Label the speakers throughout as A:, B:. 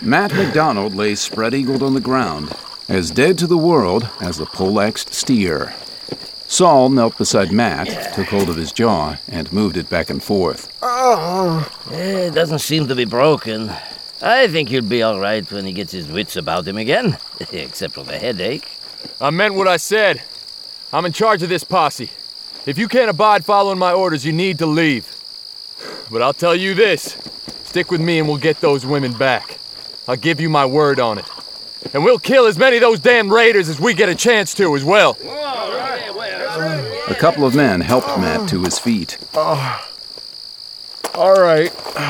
A: Matt McDonald lay spread-eagled on the ground, as dead to the world as a poleaxed steer. Saul knelt beside Matt, took hold of his jaw, and moved it back and forth.
B: It doesn't seem to be broken. I think he'll be all right when he gets his wits about him again, except for the headache.
C: I meant what I said. I'm in charge of this posse. If you can't abide following my orders, you need to leave. But I'll tell you this. Stick with me and we'll get those women back. I'll give you my word on it. And we'll kill as many of those damn raiders as we get a chance to as well.
A: A couple of men helped Matt to his feet.
D: All right.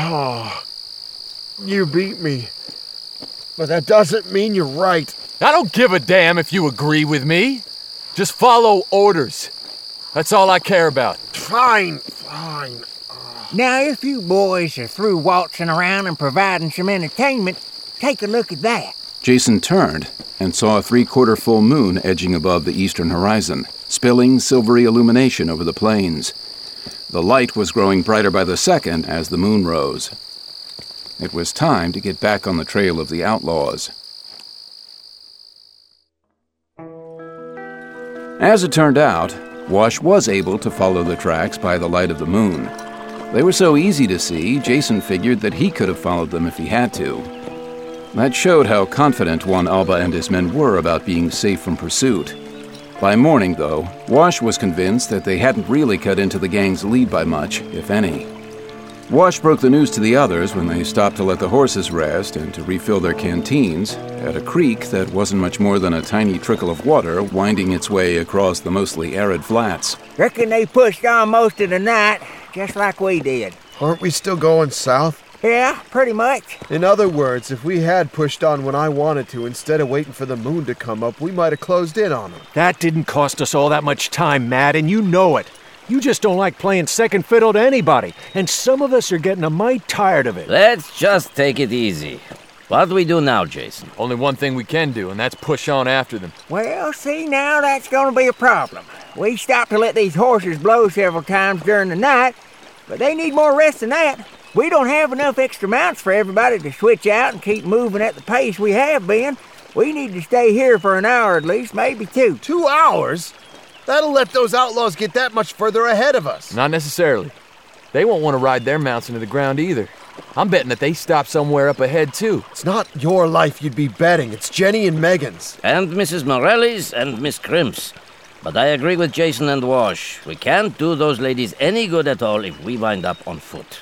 D: You beat me. But that doesn't mean you're right.
C: I don't give a damn if you agree with me. Just follow orders. That's all I care about.
D: Fine.
E: Now, if you boys are through waltzing around and providing some entertainment, take a look at that.
A: Jason turned and saw a 3/4 full moon edging above the eastern horizon, spilling silvery illumination over the plains. The light was growing brighter by the second as the moon rose. It was time to get back on the trail of the outlaws. As it turned out, Wash was able to follow the tracks by the light of the moon. They were so easy to see, Jason figured that he could have followed them if he had to. That showed how confident Juan Alba and his men were about being safe from pursuit. By morning, though, Wash was convinced that they hadn't really cut into the gang's lead by much, if any. Wash broke the news to the others when they stopped to let the horses rest and to refill their canteens at a creek that wasn't much more than a tiny trickle of water winding its way across the mostly arid flats.
E: Reckon they pushed on most of the night, just like we did.
D: Aren't we still going south?
E: Yeah, pretty much.
D: In other words, if we had pushed on when I wanted to, instead of waiting for the moon to come up, we might have closed in on them.
F: That didn't cost us all that much time, Matt, and you know it. You just don't like playing second fiddle to anybody, and some of us are getting a mite tired of it.
B: Let's just take it easy. What do we do now, Jason?
C: Only one thing we can do, and that's push on after them.
E: Well, see, now that's going to be a problem. We stopped to let these horses blow several times during the night, but they need more rest than that. We don't have enough extra mounts for everybody to switch out and keep moving at the pace we have been. We need to stay here for an hour at least, maybe 2.
D: 2 hours? That'll let those outlaws get that much further ahead of us.
C: Not necessarily. They won't want to ride their mounts into the ground either. I'm betting that they stop somewhere up ahead, too.
D: It's not your life you'd be betting. It's Jenny and Megan's.
B: And Mrs. Morelli's and Miss Crimp's. But I agree with Jason and Wash. We can't do those ladies any good at all if we wind up on foot.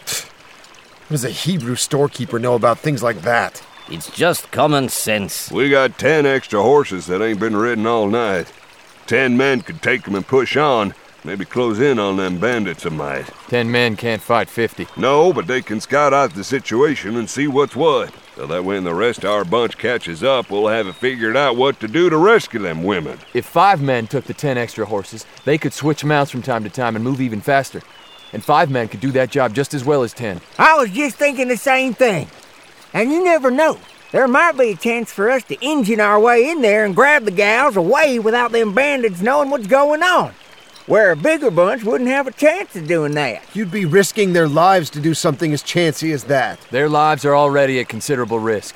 D: What does a Hebrew storekeeper know about things like that?
B: It's just common sense.
G: We got 10 extra horses that ain't been ridden all night. 10 men could take them and push on, maybe close in on them bandits a mite.
C: 10 men can't fight 50.
G: No, but they can scout out the situation and see what's what. So that when the rest of our bunch catches up, we'll have it figured out what to do to rescue them women.
C: If 5 men took the 10 extra horses, they could switch mounts from time to time and move even faster. And 5 men could do that job just as well as 10.
E: I was just thinking the same thing. And you never know. There might be a chance for us to engine our way in there and grab the gals away without them bandits knowing what's going on. Where a bigger bunch wouldn't have a chance of doing that.
D: You'd be risking their lives to do something as chancy as that.
C: Their lives are already at considerable risk.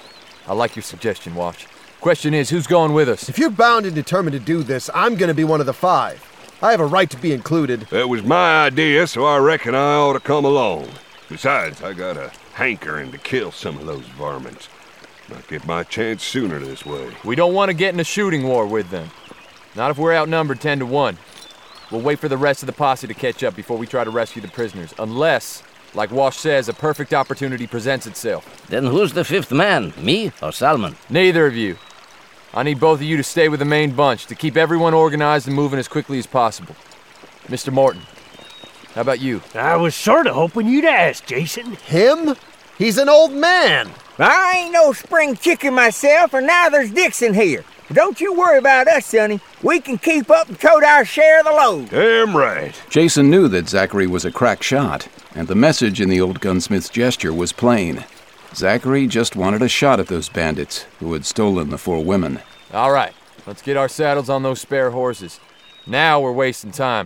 C: I like your suggestion, Wash. Question is, who's going with us?
D: If you're bound and determined to do this, I'm going to be one of the 5. I have a right to be included.
G: That was my idea, so I reckon I ought to come along. Besides, I got a hankering to kill some of those varmints. Might get my chance sooner this way.
C: We don't want to get in a shooting war with them. Not if we're outnumbered 10 to 1. We'll wait for the rest of the posse to catch up before we try to rescue the prisoners. Unless, like Wash says, a perfect opportunity presents itself.
B: Then who's the 5th man, me or Salmon?
C: Neither of you. I need both of you to stay with the main bunch to keep everyone organized and moving as quickly as possible. Mr. Morton, how about you?
F: I was sort of hoping you'd ask, Jason.
D: Him? He's an old man.
E: I ain't no spring chicken myself, and neither's Dixon here. Don't you worry about us, sonny. We can keep up and tote our share of the load.
G: Damn right.
A: Jason knew that Zachary was a crack shot, and the message in the old gunsmith's gesture was plain. Zachary just wanted a shot at those bandits who had stolen the 4 women.
C: All right, let's get our saddles on those spare horses. Now we're wasting time.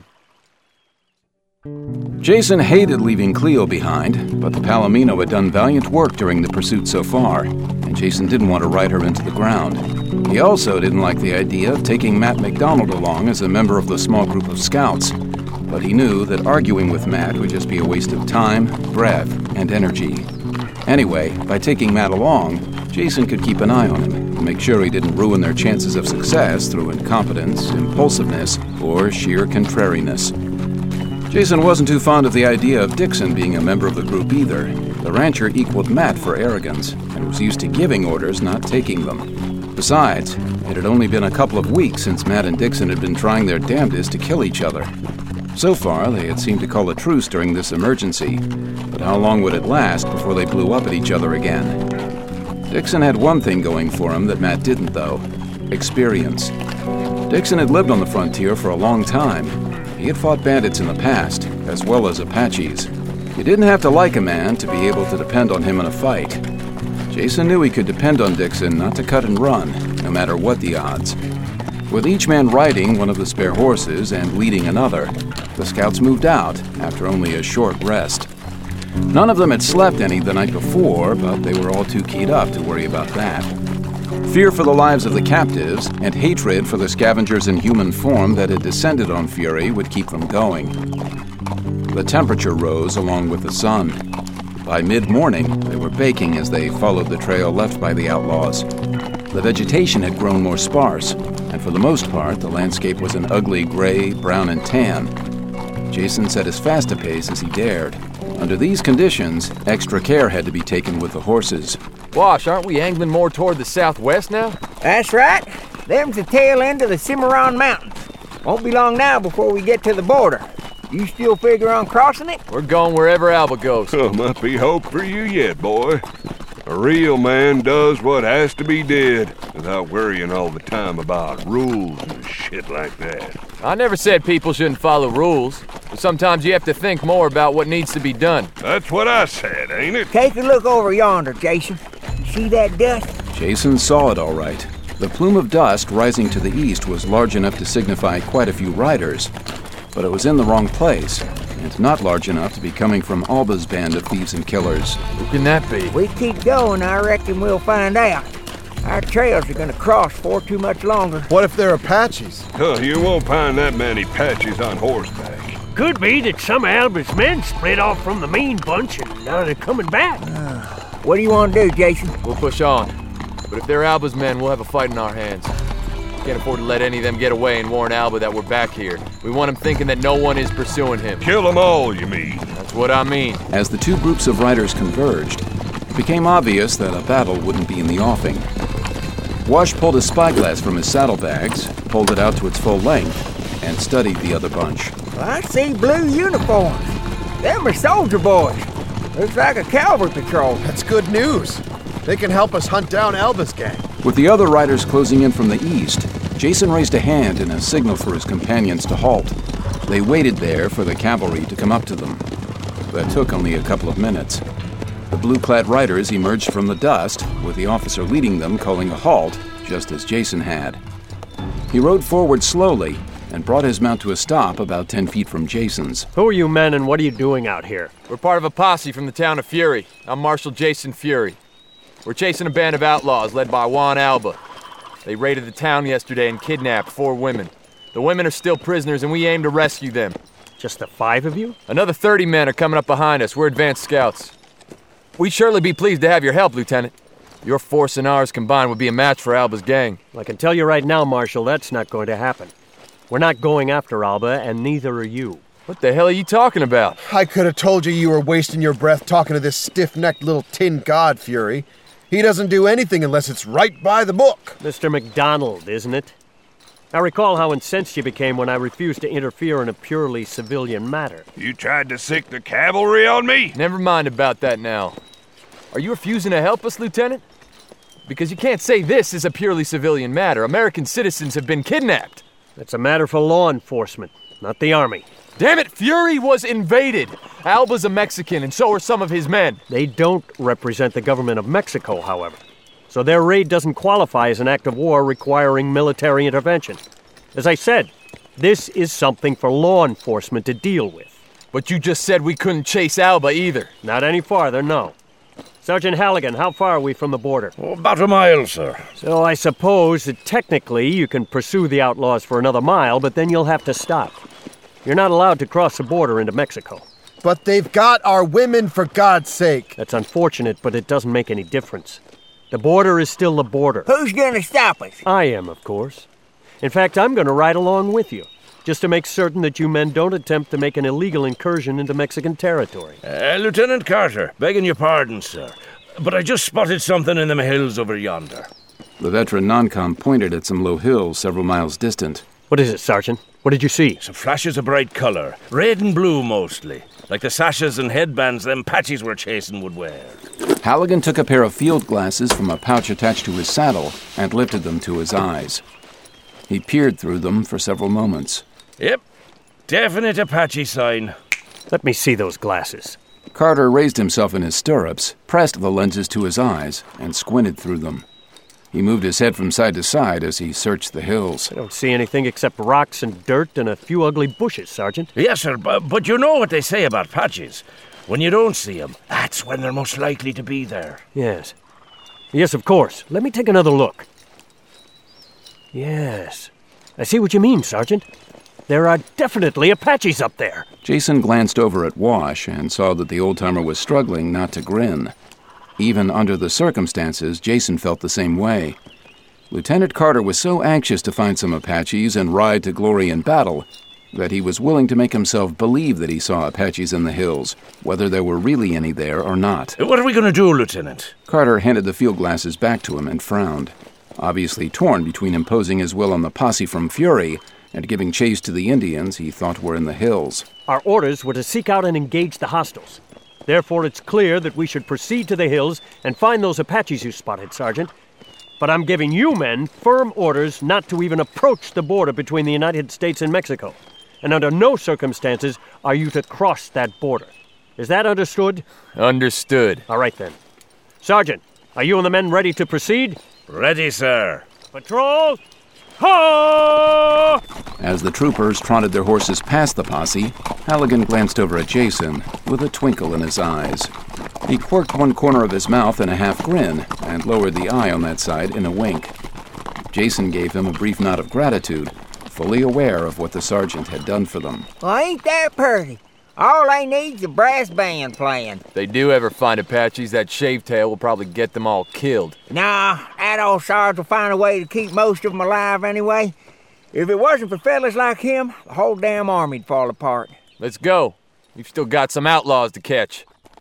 A: Jason hated leaving Cleo behind, but the Palomino had done valiant work during the pursuit so far. Jason didn't want to ride her into the ground. He also didn't like the idea of taking Matt McDonald along as a member of the small group of scouts, but he knew that arguing with Matt would just be a waste of time, breath, and energy. Anyway, by taking Matt along, Jason could keep an eye on him and make sure he didn't ruin their chances of success through incompetence, impulsiveness, or sheer contrariness. Jason wasn't too fond of the idea of Dixon being a member of the group either. The rancher equaled Matt for arrogance and was used to giving orders, not taking them. Besides, it had only been a couple of weeks since Matt and Dixon had been trying their damnedest to kill each other. So far, they had seemed to call a truce during this emergency, but how long would it last before they blew up at each other again? Dixon had one thing going for him that Matt didn't, though: experience. Dixon had lived on the frontier for a long time. He had fought bandits in the past, as well as Apaches. You didn't have to like a man to be able to depend on him in a fight. Jason knew he could depend on Dixon not to cut and run, no matter what the odds. With each man riding one of the spare horses and leading another, the scouts moved out after only a short rest. None of them had slept any the night before, but they were all too keyed up to worry about that. Fear for the lives of the captives and hatred for the scavengers in human form that had descended on Fury would keep them going. The temperature rose along with the sun. By mid-morning, they were baking as they followed the trail left by the outlaws. The vegetation had grown more sparse, and for the most part, the landscape was an ugly gray, brown, and tan. Jason set as fast a pace as he dared. Under these conditions, extra care had to be taken with the horses.
C: Wash, aren't we angling more toward the southwest now?
E: That's right. Them's the tail end of the Cimarron Mountains. Won't be long now before we get to the border. You still figure on crossing it?
C: We're going wherever Alba goes.
G: Oh, might be hope for you yet, boy. A real man does what has to be did without worrying all the time about rules and shit like that.
C: I never said people shouldn't follow rules, but sometimes you have to think more about what needs to be done.
G: That's what I said, ain't it?
E: Take a look over yonder, Jason. You see that dust?
A: Jason saw it all right. The plume of dust rising to the east was large enough to signify quite a few riders, but it was in the wrong place, and not large enough to be coming from Alba's band of thieves and killers.
C: Who can that be?
E: We keep going, I reckon we'll find out. Our trails are gonna cross for too much longer.
D: What if they're Apaches?
G: Oh, you won't find that many Apaches on horseback.
H: Could be that some of Alba's men split off from the main bunch and now they're coming back.
E: What do you want to do, Jason?
C: We'll push on. But if they're Alba's men, we'll have a fight in our hands. Can't afford to let any of them get away and warn Alba that we're back here. We want him thinking that no one is pursuing him.
G: Kill them all, you mean?
C: That's what I mean.
A: As the two groups of riders converged, it became obvious that a battle wouldn't be in the offing. Wash pulled his spyglass from his saddlebags, pulled it out to its full length, and studied the other bunch.
E: Well, I see blue uniforms. Them are soldier boys. Looks like a cavalry patrol.
D: That's good news. They can help us hunt down Alba's gang.
A: With the other riders closing in from the east, Jason raised a hand in a signal for his companions to halt. They waited there for the cavalry to come up to them. That took only a couple of minutes. The blue-clad riders emerged from the dust, with the officer leading them calling a halt, just as Jason had. He rode forward slowly and brought his mount to a stop about 10 feet from Jason's.
H: Who are you men and what are you doing out here?
C: We're part of a posse from the town of Fury. I'm Marshal Jason Fury. We're chasing a band of outlaws led by Juan Alba. They raided the town yesterday and kidnapped 4 women. The women are still prisoners and we aim to rescue them.
H: Just the 5 of you?
C: Another 30 men are coming up behind us. We're advanced scouts. We'd surely be pleased to have your help, Lieutenant. Your force and ours combined would be a match for Alba's gang.
H: I can tell you right now, Marshal, that's not going to happen. We're not going after Alba, and neither are you.
C: What the hell are you talking about?
D: I could have told you were wasting your breath talking to this stiff-necked little tin god, Fury. He doesn't do anything unless it's right by the book.
H: Mr. McDonald, isn't it? I recall how incensed you became when I refused to interfere in a purely civilian matter.
G: You tried to sick the cavalry on me?
C: Never mind about that now. Are you refusing to help us, Lieutenant? Because you can't say this is a purely civilian matter. American citizens have been kidnapped.
H: It's a matter for law enforcement, not the Army.
C: Damn it, Fury was invaded. Alba's a Mexican, and so are some of his men.
H: They don't represent the government of Mexico, however. So their raid doesn't qualify as an act of war requiring military intervention. As I said, this is something for law enforcement to deal with.
C: But you just said we couldn't chase Alba either.
H: Not any farther, no. Sergeant Halligan, how far are we from the border?
I: Oh, about a mile, sir.
H: So I suppose that technically you can pursue the outlaws for another mile, but then you'll have to stop. You're not allowed to cross the border into Mexico.
D: But they've got our women, for God's sake.
H: That's unfortunate, but it doesn't make any difference. The border is still the border.
E: Who's gonna stop us?
H: I am, of course. In fact, I'm going to ride along with you, just to make certain that you men don't attempt to make an illegal incursion into Mexican territory.
I: Lieutenant Carter, begging your pardon, sir, but I just spotted something in them hills over yonder.
A: The veteran non-com pointed at some low hills several miles distant.
H: What is it, Sergeant? What did you see?
I: Some flashes of bright color, red and blue mostly, like the sashes and headbands them Apaches we're chasing would wear.
A: Halligan took a pair of field glasses from a pouch attached to his saddle and lifted them to his eyes. He peered through them for several moments.
I: Yep, definite Apache sign.
H: Let me see those glasses.
A: Carter raised himself in his stirrups, pressed the lenses to his eyes, and squinted through them. He moved his head from side to side as he searched the hills.
H: I don't see anything except rocks and dirt and a few ugly bushes, Sergeant.
I: Yes, sir, but you know what they say about Apaches. When you don't see them, that's when they're most likely to be there.
H: Yes. Yes, of course. Let me take another look. Yes. I see what you mean, Sergeant. There are definitely Apaches up there.
A: Jason glanced over at Wash and saw that the old-timer was struggling not to grin. Even under the circumstances, Jason felt the same way. Lieutenant Carter was so anxious to find some Apaches and ride to glory in battle that he was willing to make himself believe that he saw Apaches in the hills, whether there were really any there or not.
I: What are we going to do, Lieutenant?
A: Carter handed the field glasses back to him and frowned, obviously torn between imposing his will on the posse from Fury and giving chase to the Indians he thought were in the hills.
H: Our orders were to seek out and engage the hostiles. Therefore, it's clear that we should proceed to the hills and find those Apaches you spotted, Sergeant. But I'm giving you men firm orders not to even approach the border between the United States and Mexico. And under no circumstances are you to cross that border. Is that understood?
C: Understood.
H: All right, then. Sergeant, are you and the men ready to proceed?
I: Ready, sir.
H: Patrol! Ho!
A: As the troopers trotted their horses past the posse, Halligan glanced over at Jason with a twinkle in his eyes. He quirked one corner of his mouth in a half grin and lowered the eye on that side in a wink. Jason gave him a brief nod of gratitude, fully aware of what the sergeant had done for them.
E: Well, ain't that pretty? All they need's a brass band playing.
C: If they do ever find Apaches, that Shavetail will probably get them all killed.
E: Nah, that old Sarge will find a way to keep most of them alive anyway. If it wasn't for fellas like him, the whole damn army'd fall apart.
C: Let's go. We've still got some outlaws to catch.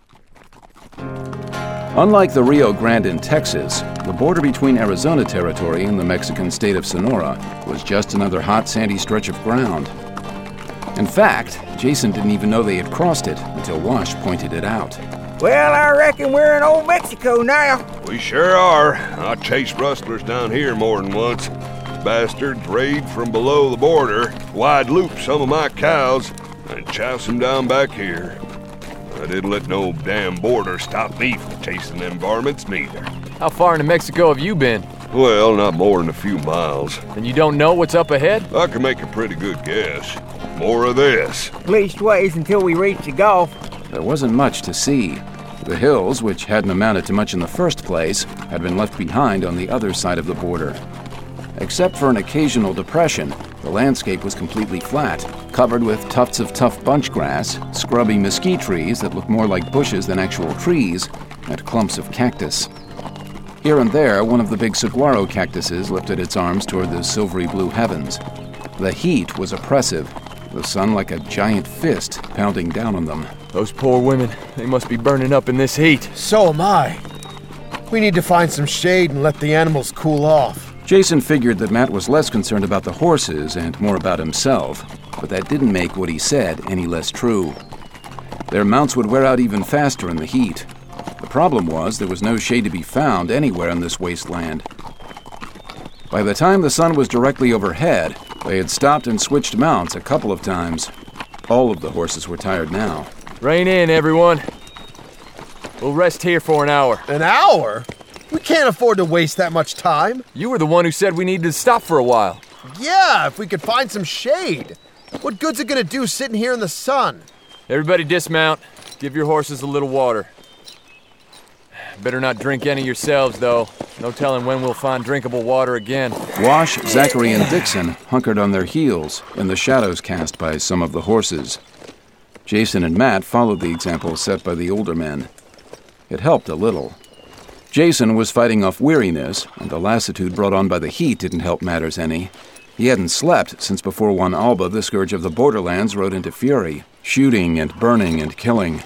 A: Unlike the Rio Grande in Texas, the border between Arizona Territory and the Mexican state of Sonora was just another hot, sandy stretch of ground. In fact, Jason didn't even know they had crossed it until Wash pointed it out.
E: Well, I reckon we're in old Mexico now.
G: We sure are. I chased rustlers down here more than once. Bastards raid from below the border, wide loop some of my cows, and chouse them down back here. I didn't let no damn border stop me from chasing them varmints neither.
C: How far into Mexico have you been?
G: Well, not more than a few miles.
C: And you don't know what's up ahead?
G: I can make a pretty good guess. More of this.
E: Leastways until we reach the Gulf.
A: There wasn't much to see. The hills, which hadn't amounted to much in the first place, had been left behind on the other side of the border. Except for an occasional depression, the landscape was completely flat, covered with tufts of tough bunch grass, scrubby mesquite trees that looked more like bushes than actual trees, and clumps of cactus. Here and there, one of the big saguaro cactuses lifted its arms toward the silvery blue heavens. The heat was oppressive, the sun like a giant fist pounding down on them.
C: Those poor women, they must be burning up in this heat.
D: So am I. We need to find some shade and let the animals cool off.
A: Jason figured that Matt was less concerned about the horses and more about himself, but that didn't make what he said any less true. Their mounts would wear out even faster in the heat. The problem was there was no shade to be found anywhere in this wasteland. By the time the sun was directly overhead, they had stopped and switched mounts a couple of times. All of the horses were tired now.
C: Rein in, everyone. We'll rest here for an hour.
D: An hour? We can't afford to waste that much time.
C: You were the one who said we needed to stop for a while.
D: Yeah, if we could find some shade. What good's it gonna do sitting here in the sun?
C: Everybody dismount. Give your horses a little water. Better not drink any yourselves, though. No telling when we'll find drinkable water again.
A: Wash, Zachary, and Dixon hunkered on their heels in the shadows cast by some of the horses. Jason and Matt followed the example set by the older men. It helped a little. Jason was fighting off weariness, and the lassitude brought on by the heat didn't help matters any. He hadn't slept since before one Alba, the scourge of the borderlands, rode into fury, shooting and burning and killing.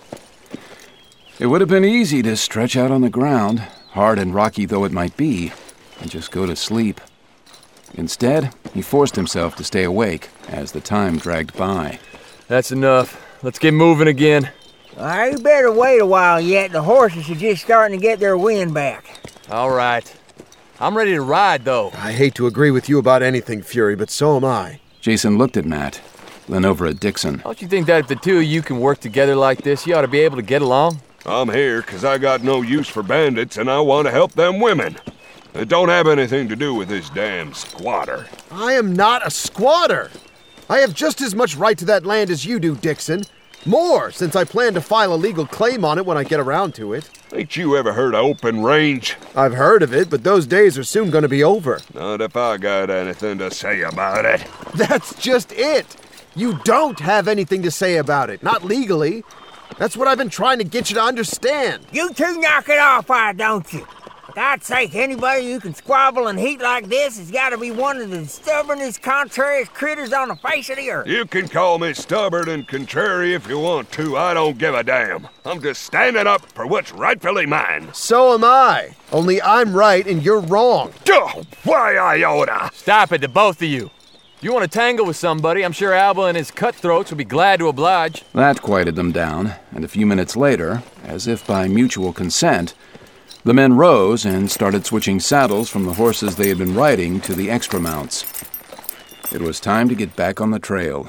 A: It would have been easy to stretch out on the ground, hard and rocky though it might be, and just go to sleep. Instead, he forced himself to stay awake as the time dragged by.
C: That's enough. Let's get moving again.
E: You better wait a while yet. The horses are just starting to get their wind back.
C: All right. I'm ready to ride, though.
D: I hate to agree with you about anything, Fury, but so am I.
A: Jason looked at Matt, then over at Dixon.
C: Don't you think that if the two of you can work together like this, you ought to be able to get along?
G: I'm here 'cause I got no use for bandits and I want to help them women. It don't have anything to do with this damn squatter.
D: I am not a squatter. I have just as much right to that land as you do, Dixon. More, since I plan to file a legal claim on it when I get around to it.
G: Ain't you ever heard of open range?
D: I've heard of it, but those days are soon going to be over.
G: Not if I got anything to say about it.
D: That's just it. You don't have anything to say about it, not legally. That's what I've been trying to get you to understand.
E: You two knock it off, why don't you? For God's sake, anybody who can squabble and heat like this has got to be one of the stubbornest, contrarious critters on the face of the earth.
G: You can call me stubborn and contrary if you want to. I don't give a damn. I'm just standing up for what's rightfully mine.
D: So am I. Only I'm right and you're wrong.
G: Oh, why, Iota?
C: Stop it, the both of you. If you want to tangle with somebody, I'm sure Alba and his cutthroats will be glad to oblige.
A: That quieted them down, and a few minutes later, as if by mutual consent, the men rose and started switching saddles from the horses they had been riding to the extra mounts. It was time to get back on the trail.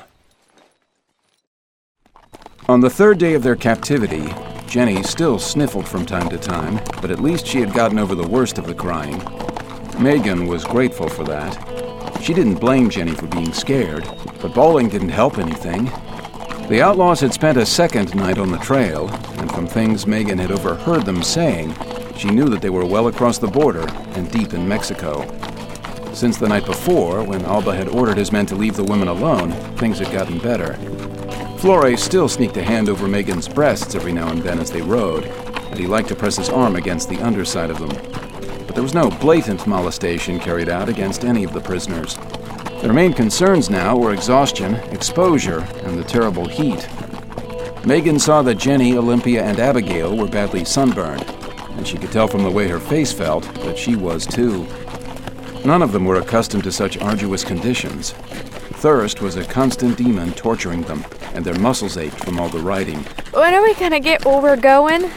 A: On the third day of their captivity, Jenny still sniffled from time to time, but at least she had gotten over the worst of the crying. Megan was grateful for that. She didn't blame Jenny for being scared, but bawling didn't help anything. The outlaws had spent a second night on the trail, and from things Megan had overheard them saying, she knew that they were well across the border and deep in Mexico. Since the night before, when Alba had ordered his men to leave the women alone, things had gotten better. Flores still sneaked a hand over Megan's breasts every now and then as they rode, and he liked to press his arm against the underside of them. But there was no blatant molestation carried out against any of the prisoners. Their main concerns now were exhaustion, exposure, and the terrible heat. Megan saw that Jenny, Olympia, and Abigail were badly sunburned, and she could tell from the way her face felt that she was too. None of them were accustomed to such arduous conditions. Thirst was a constant demon torturing them, and their muscles ached from all the riding.
J: When are we gonna get where we're going?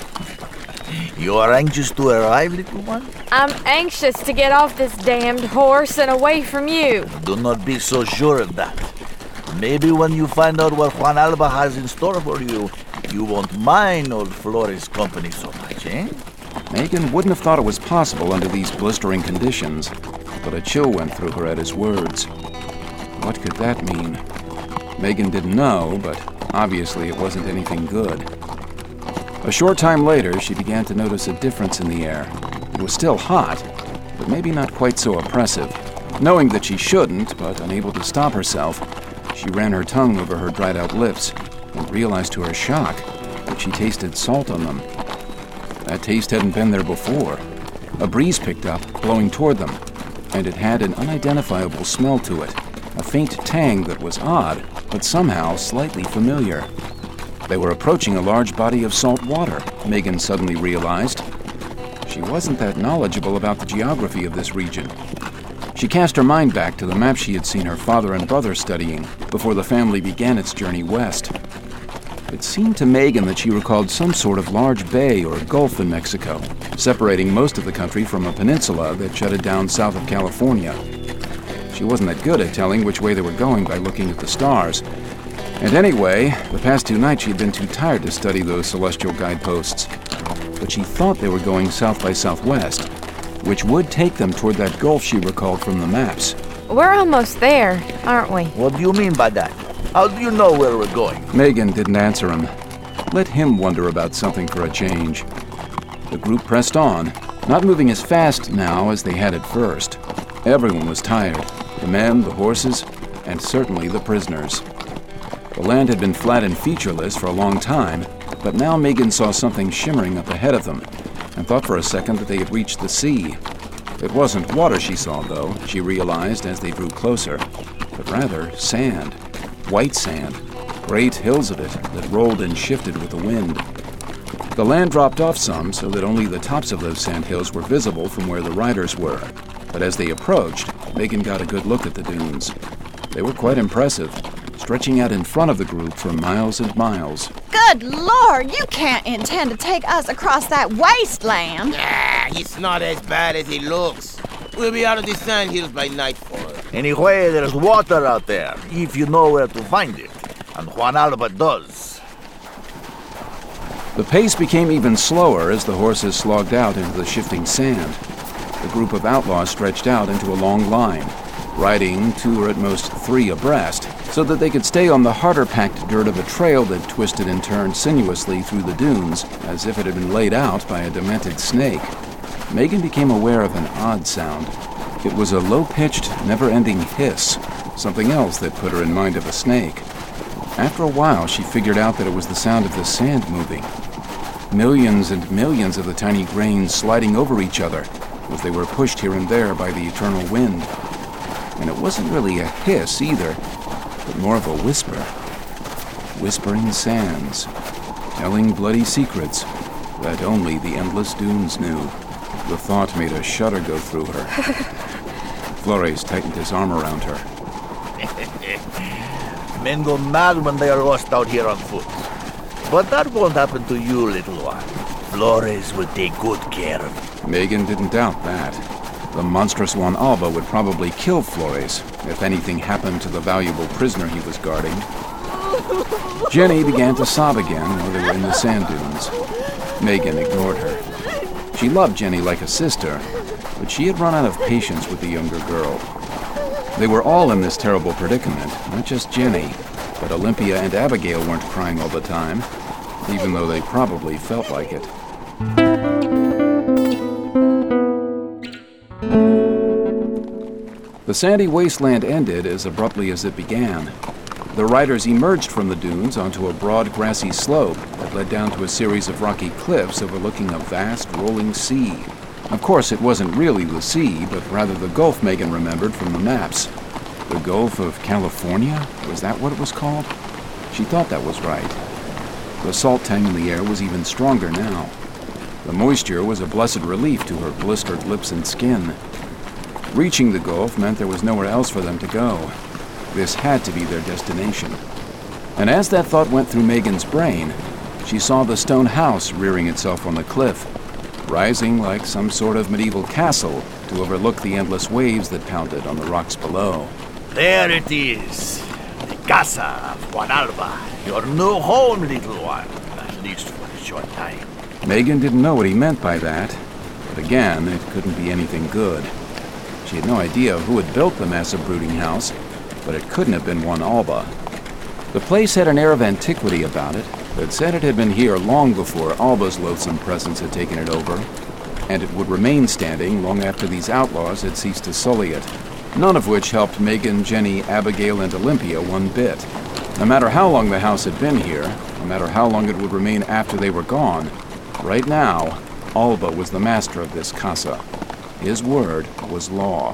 K: You are anxious to arrive, little one?
J: I'm anxious to get off this damned horse and away from you.
K: Do not be so sure of that. Maybe when you find out what Juan Alba has in store for you, you won't mind old Flores' company so much, eh?
A: Megan wouldn't have thought it was possible under these blistering conditions, but a chill went through her at his words. What could that mean? Megan didn't know, but obviously it wasn't anything good. A short time later, she began to notice a difference in the air. It was still hot, but maybe not quite so oppressive. Knowing that she shouldn't, but unable to stop herself, she ran her tongue over her dried-out lips and realized to her shock that she tasted salt on them. That taste hadn't been there before. A breeze picked up, blowing toward them, and it had an unidentifiable smell to it, a faint tang that was odd, but somehow slightly familiar. They were approaching a large body of salt water, Megan suddenly realized. She wasn't that knowledgeable about the geography of this region. She cast her mind back to the map she had seen her father and brother studying before the family began its journey west. It seemed to Megan that she recalled some sort of large bay or gulf in Mexico, separating most of the country from a peninsula that jutted down south of California. She wasn't that good at telling which way they were going by looking at the stars. And anyway, the past 2 nights she had been too tired to study those celestial guideposts. But she thought they were going south by southwest, which would take them toward that gulf she recalled from the maps.
J: We're almost there, aren't we?
K: What do you mean by that? How do you know where we're going?
A: Megan didn't answer him. Let him wonder about something for a change. The group pressed on, not moving as fast now as they had at first. Everyone was tired, the men, the horses, and certainly the prisoners. The land had been flat and featureless for a long time, but now Megan saw something shimmering up ahead of them, and thought for a second that they had reached the sea. It wasn't water she saw, though, she realized as they drew closer, but rather sand, white sand, great hills of it that rolled and shifted with the wind. The land dropped off some so that only the tops of those sand hills were visible from where the riders were, but as they approached, Megan got a good look at the dunes. They were quite impressive, stretching out in front of the group for miles and miles.
L: Good Lord, you can't intend to take us across that wasteland.
M: It's not as bad as it looks. We'll be out of the sand hills by nightfall.
K: Anyway, there's water out there, if you know where to find it. And Juan Alba does.
A: The pace became even slower as the horses slogged out into the shifting sand. The group of outlaws stretched out into a long line, riding 2 or at most 3 abreast, so that they could stay on the harder-packed dirt of a trail that twisted and turned sinuously through the dunes, as if it had been laid out by a demented snake. Megan became aware of an odd sound. It was a low-pitched, never-ending hiss, something else that put her in mind of a snake. After a while, she figured out that it was the sound of the sand moving. Millions and millions of the tiny grains sliding over each other as they were pushed here and there by the eternal wind. And it wasn't really a hiss either, but more of a whisper. Whispering sands, telling bloody secrets that only the endless dunes knew. The thought made a shudder go through her. Flores tightened his arm around her.
K: Men go mad when they are lost out here on foot. But that won't happen to you, little one. Flores will take good care of you.
A: Megan didn't doubt that. The monstrous Juan Alba would probably kill Flores if anything happened to the valuable prisoner he was guarding. Jenny began to sob again while they were in the sand dunes. Megan ignored her. She loved Jenny like a sister, but she had run out of patience with the younger girl. They were all in this terrible predicament, not just Jenny, but Olympia and Abigail weren't crying all the time, even though they probably felt like it. The sandy wasteland ended as abruptly as it began. The riders emerged from the dunes onto a broad grassy slope that led down to a series of rocky cliffs overlooking a vast rolling sea. Of course, it wasn't really the sea, but rather the Gulf Megan remembered from the maps. The Gulf of California? Was that what it was called? She thought that was right. The salt tang in the air was even stronger now. The moisture was a blessed relief to her blistered lips and skin. Reaching the Gulf meant there was nowhere else for them to go. This had to be their destination. And as that thought went through Megan's brain, she saw the stone house rearing itself on the cliff, rising like some sort of medieval castle to overlook the endless waves that pounded on the rocks below.
K: There it is. The Casa of Juan Alba. Your new home, little one. At least for a short time.
A: Megan didn't know what he meant by that, but again, it couldn't be anything good. She had no idea who had built the massive brooding house, but it couldn't have been Juan Alba. The place had an air of antiquity about it that said it had been here long before Alba's loathsome presence had taken it over, and it would remain standing long after these outlaws had ceased to sully it. None of which helped Megan, Jenny, Abigail, and Olympia one bit. No matter how long the house had been here, no matter how long it would remain after they were gone, right now, Alba was the master of this casa. His word was law.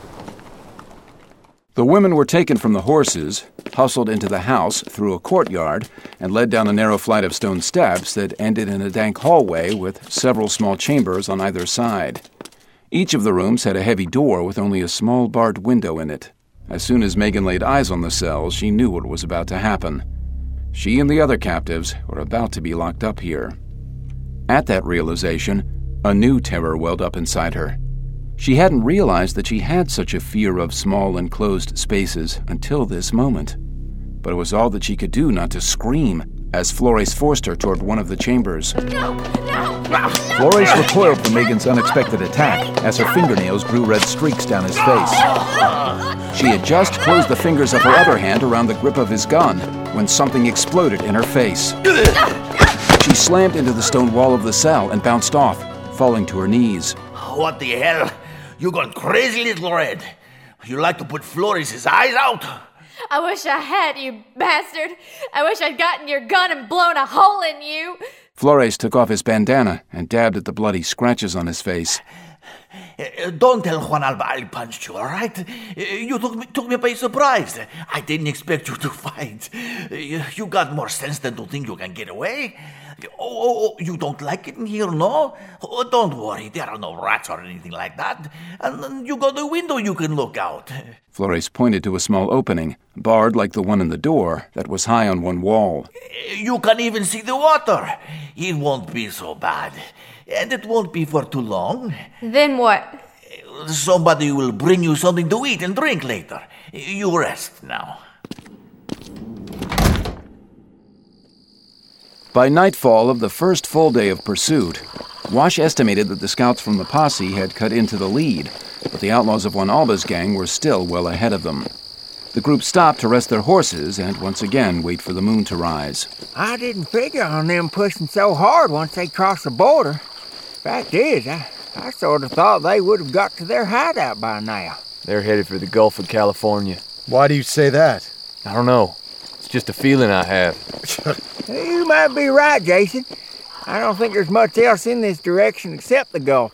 A: The women were taken from the horses, hustled into the house through a courtyard, and led down a narrow flight of stone steps that ended in a dank hallway with several small chambers on either side. Each of the rooms had a heavy door with only a small barred window in it. As soon as Megan laid eyes on the cells, she knew what was about to happen. She and the other captives were about to be locked up here. At that realization, a new terror welled up inside her. She hadn't realized that she had such a fear of small enclosed spaces until this moment. But it was all that she could do not to scream as Flores forced her toward one of the chambers.
N: Flores recoiled from Megan's unexpected attack as her fingernails drew red streaks down his face.
A: She had just closed the fingers of her other hand around the grip of his gun when something exploded in her face. She She slammed into the stone wall of the cell and bounced off, falling to her knees.
K: What the hell? You gone crazy, little Red? You like to put Flores' eyes out?
J: I wish I had, you bastard. I wish I'd gotten your gun and blown a hole in you.
A: Flores took off his bandana and dabbed at the bloody scratches on his face.
K: Don't tell Juan Alba I punched you, all right? You took me by surprise. I didn't expect you to fight. You got more sense than to think you can get away. Oh, you don't like it in here, no? Oh, don't worry, there are no rats or anything like that. And you got a window you can look out.
A: Flores pointed to a small opening, barred like the one in the door, that was high on one wall.
K: You can even see the water. It won't be so bad. And it won't be for too long.
J: Then what?
K: Somebody will bring you something to eat and drink later. You rest now.
A: By nightfall of the first full day of pursuit, Wash estimated that the scouts from the posse had cut into the lead, but the outlaws of Juan Alba's gang were still well ahead of them. The group stopped to rest their horses and once again wait for the moon to rise.
E: I didn't figure on them pushing so hard once they crossed the border. Fact is, I sort of thought they would have got to their hideout by now.
C: They're headed for the Gulf of California.
D: Why do you say that?
C: I don't know. It's just a feeling I have.
E: You might be right, Jason. I don't think there's much else in this direction except the Gulf.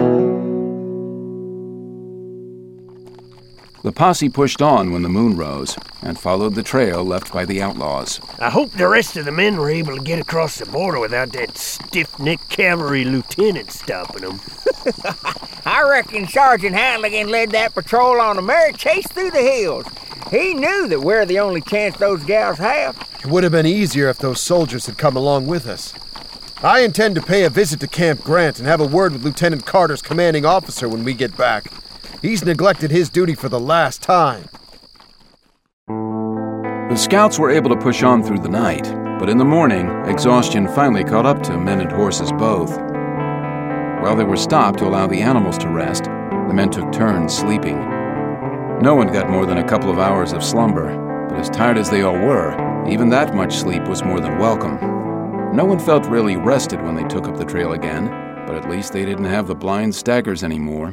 A: The posse pushed on when the moon rose and followed the trail left by the outlaws.
H: I hope the rest of the men were able to get across the border without that stiff-necked cavalry lieutenant stopping them.
E: I reckon Sergeant Hannigan led that patrol on a merry chase through the hills. He knew that we're the only chance those gals have.
D: It would have been easier if those soldiers had come along with us. I intend to pay a visit to Camp Grant and have a word with Lieutenant Carter's commanding officer when we get back. He's neglected his duty for the last time.
A: The scouts were able to push on through the night, but in the morning, exhaustion finally caught up to men and horses both. While they were stopped to allow the animals to rest, the men took turns sleeping. No one got more than a couple of hours of slumber, but as tired as they all were, even that much sleep was more than welcome. No one felt really rested when they took up the trail again, but at least they didn't have the blind staggers anymore.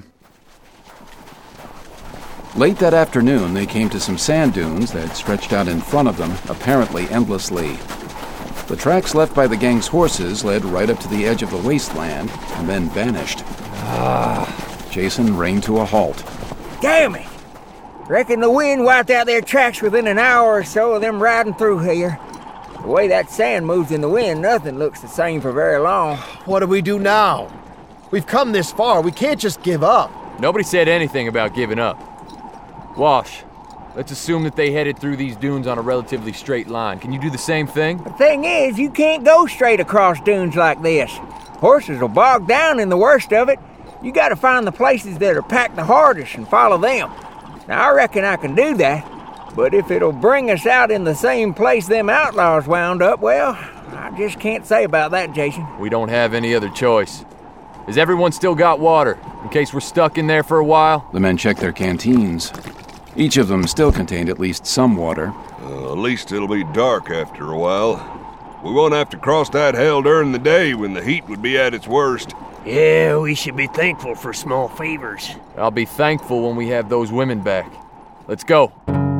A: Late that afternoon, they came to some sand dunes that stretched out in front of them, apparently endlessly. The tracks left by the gang's horses led right up to the edge of the wasteland and then vanished. Jason reined to a halt.
E: Damn it! Reckon the wind wiped out their tracks within an hour or so of them riding through here. The way that sand moves in the wind, nothing looks the same for very long.
D: What do we do now? We've come this far. We can't just give up.
C: Nobody said anything about giving up. Wash, let's assume that they headed through these dunes on a relatively straight line. Can you do the same thing?
E: The thing is, you can't go straight across dunes like this. Horses will bog down in the worst of it. You gotta find the places that are packed the hardest and follow them. Now, I reckon I can do that, but if it'll bring us out in the same place them outlaws wound up, well, I just can't say about that, Jason.
C: We don't have any other choice. Has everyone still got water, in case we're stuck in there for a while?
A: The men checked their canteens. Each of them still contained at least some water.
G: At least it'll be dark after a while. We won't have to cross that hell during the day when the heat would be at its worst.
H: Yeah, we should be thankful for small favors.
C: I'll be thankful when we have those women back. Let's go.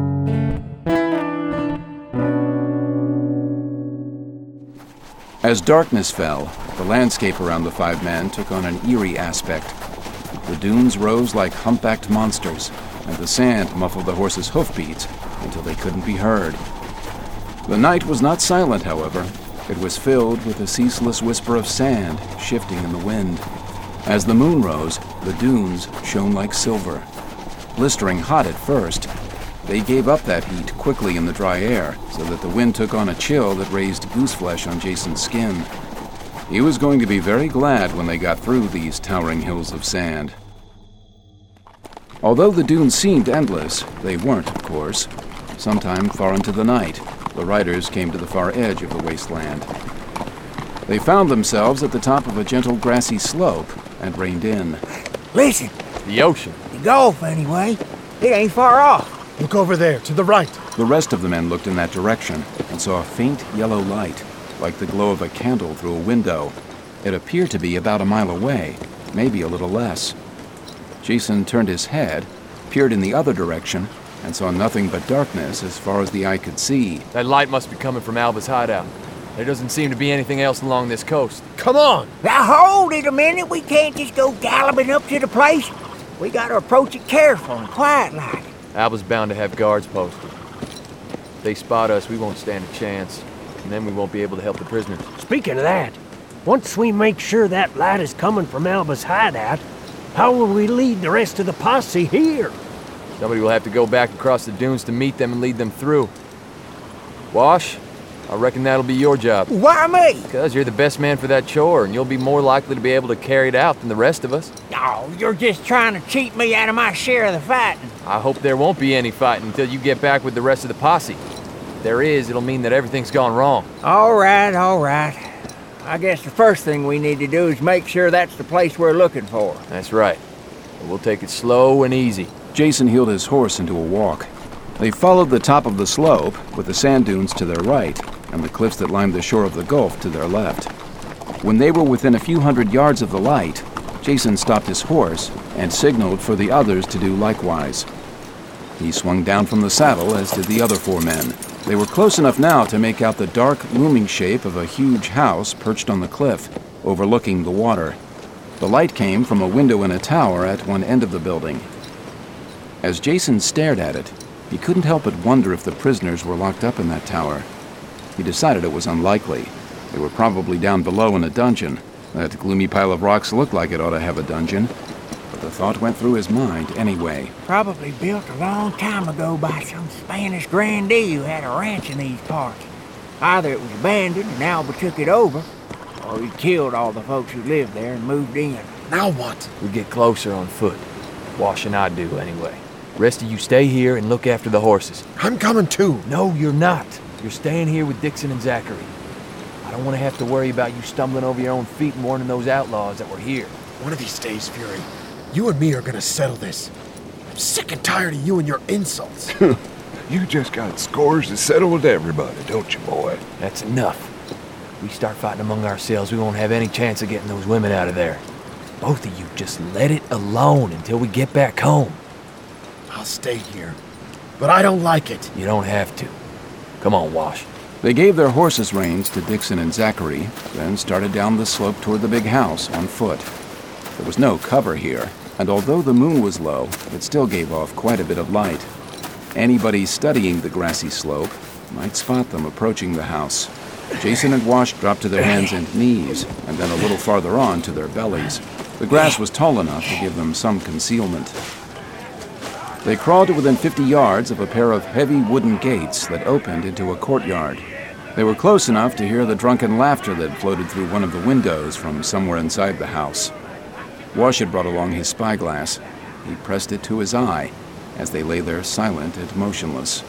A: As darkness fell, the landscape around the five men took on an eerie aspect. The dunes rose like humpbacked monsters, and the sand muffled the horses' hoofbeats until they couldn't be heard. The night was not silent, however. It was filled with a ceaseless whisper of sand shifting in the wind. As the moon rose, the dunes shone like silver. Blistering hot at first, they gave up that heat quickly in the dry air so that the wind took on a chill that raised gooseflesh on Jason's skin. He was going to be very glad when they got through these towering hills of sand. Although the dunes seemed endless, they weren't, of course. Sometime far into the night, the riders came to the far edge of the wasteland. They found themselves at the top of a gentle grassy slope and reined in.
E: Listen!
C: The ocean.
E: The Gulf, anyway. It ain't far off.
D: Look over there, to the right.
A: The rest of the men looked in that direction and saw a faint yellow light. like the glow of a candle through a window. It appeared to be about a mile away, maybe a little less. Jason turned his head, peered in the other direction, and saw nothing but darkness as far as the eye could see.
C: That light must be coming from Alba's hideout. There doesn't seem to be anything else along this coast.
D: Come on!
E: Now hold it a minute. We can't just go galloping up to the place. We gotta approach it careful and quiet like.
C: Alba's bound to have guards posted. If they spot us, we won't stand a chance. And then we won't be able to help the prisoners.
H: Speaking of that, once we make sure that light is coming from Alba's hideout, how will we lead the rest of the posse here?
C: Somebody will have to go back across the dunes to meet them and lead them through. Wash, I reckon that'll be your job.
E: Why me?
C: Because you're the best man for that chore, and you'll be more likely to be able to carry it out than the rest of us.
E: Oh, you're just trying to cheat me out of my share of the fighting.
C: I hope there won't be any fighting until you get back with the rest of the posse. If there is, it'll mean that everything's gone wrong.
E: All right. I guess the first thing we need to do is make sure that's the place we're looking for.
C: That's right. But we'll take it slow and easy.
A: Jason heeled his horse into a walk. They followed the top of the slope, with the sand dunes to their right, and the cliffs that lined the shore of the Gulf to their left. When they were within a few hundred yards of the light, Jason stopped his horse and signaled for the others to do likewise. He swung down from the saddle, as did the other four men. They were close enough now to make out the dark, looming shape of a huge house perched on the cliff, overlooking the water. The light came from a window in a tower at one end of the building. As Jason stared at it, he couldn't help but wonder if the prisoners were locked up in that tower. He decided it was unlikely. They were probably down below in a dungeon. That gloomy pile of rocks looked like it ought to have a dungeon. But the thought went through his mind anyway.
E: Probably built a long time ago by some Spanish grandee who had a ranch in these parts. Either it was abandoned and Alba took it over, or he killed all the folks who lived there and moved in.
D: Now what?
C: We get closer on foot. Wash and I do, anyway. Rest of you stay here and look after the horses.
D: I'm coming too.
C: No, you're not. You're staying here with Dixon and Zachary. I don't want to have to worry about you stumbling over your own feet and warning those outlaws that we're here.
D: One of these days, Fury, you and me are gonna settle this. I'm sick and tired of you and your insults.
G: You just got scores to settle with everybody, don't you, boy?
C: That's enough. If we start fighting among ourselves, we won't have any chance of getting those women out of there. Both of you just let it alone until we get back home.
D: I'll stay here, but I don't like it.
C: You don't have to. Come on, Wash.
A: They gave their horses' reins to Dixon and Zachary, then started down the slope toward the big house on foot. There was no cover here, and although the moon was low, it still gave off quite a bit of light. Anybody studying the grassy slope might spot them approaching the house. Jason and Wash dropped to their hands and knees, and then a little farther on to their bellies. The grass was tall enough to give them some concealment. They crawled to within 50 yards of a pair of heavy wooden gates that opened into a courtyard. They were close enough to hear the drunken laughter that floated through one of the windows from somewhere inside the house. Wash had brought along his spyglass. He pressed it to his eye as they lay there silent and motionless.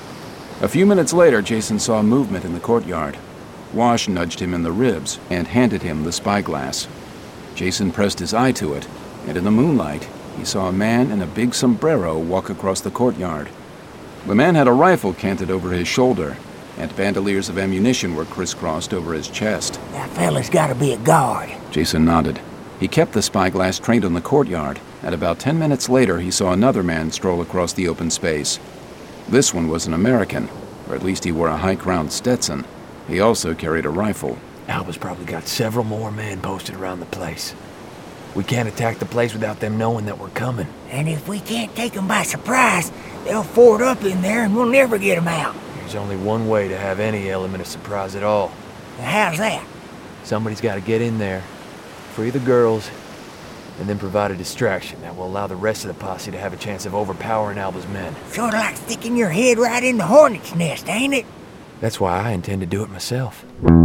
A: A few minutes later, Jason saw movement in the courtyard. Wash nudged him in the ribs and handed him the spyglass. Jason pressed his eye to it, and in the moonlight, he saw a man in a big sombrero walk across the courtyard. The man had a rifle canted over his shoulder, and bandoliers of ammunition were crisscrossed over his chest.
E: That fella's gotta be a guard.
A: Jason nodded. He kept the spyglass trained on the courtyard, and about 10 minutes later he saw another man stroll across the open space. This one was an American, or at least he wore a high-crowned Stetson. He also carried a rifle.
C: Alba's probably got several more men posted around the place. We can't attack the place without them knowing that we're coming.
E: And if we can't take them by surprise, they'll ford up in there and we'll never get them out.
C: There's only one way to have any element of surprise at all.
E: How's that?
C: Somebody's got to get in there, free the girls, and then provide a distraction that will allow the rest of the posse to have a chance of overpowering Alba's men.
E: Sort of like sticking your head right in the hornet's nest, ain't it?
C: That's why I intend to do it myself.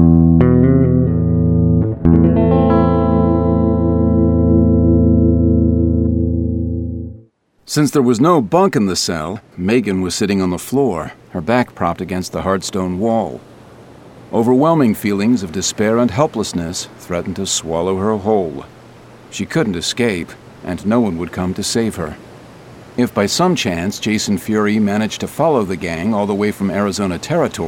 A: Since there was no bunk in the cell, Megan was sitting on the floor, her back propped against the hard stone wall. Overwhelming feelings of despair and helplessness threatened to swallow her whole. She couldn't escape, and no one would come to save her. If by some chance Jason Fury managed to follow the gang all the way from Arizona Territory,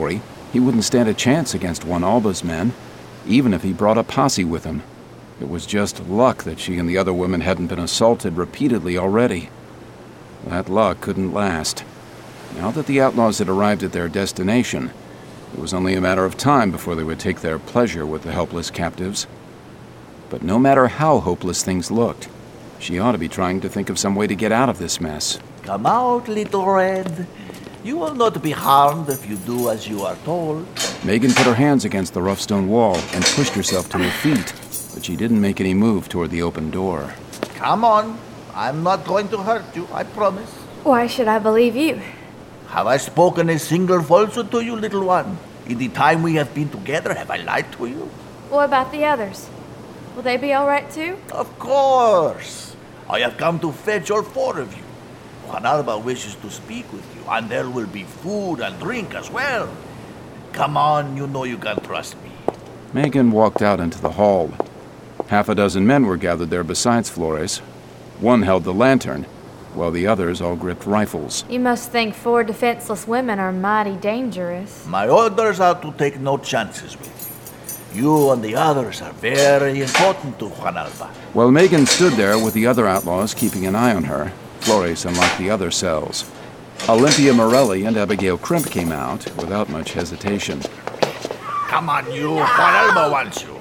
A: He wouldn't stand a chance against one Alba's men, even if he brought a posse with him. It was just luck that she and the other women hadn't been assaulted repeatedly already. That luck couldn't last. Now that the outlaws had arrived at their destination, it was only a matter of time before they would take their pleasure with the helpless captives. But no matter how hopeless things looked, she ought to be trying to think of some way to get out of this mess.
K: Come out, little Red. You will not be harmed if you do as you are told.
A: Megan put her hands against the rough stone wall and pushed herself to her feet, but she didn't make any move toward the open door.
K: Come on. I'm not going to hurt you, I promise.
J: Why should I believe you?
K: Have I spoken a single falsehood to you, little one? In the time we have been together, have I lied to you?
J: What about the others? Will they be all right too?
K: Of course. I have come to fetch all four of you. Juan Alba wishes to speak with you, and there will be food and drink as well. Come on, you know you can trust me.
A: Megan walked out into the hall. Half a dozen men were gathered there besides Flores. One held the lantern, while the others all gripped rifles.
J: You must think 4 defenseless women are mighty dangerous.
K: My orders are to take no chances with you. You and the others are very important to Juan Alba.
A: While Megan stood there with the other outlaws keeping an eye on her, Flores unlocked the other cells. Olympia Morelli and Abigail Crimp came out without much hesitation.
K: Come on, you. Juan Alba wants you.
J: No,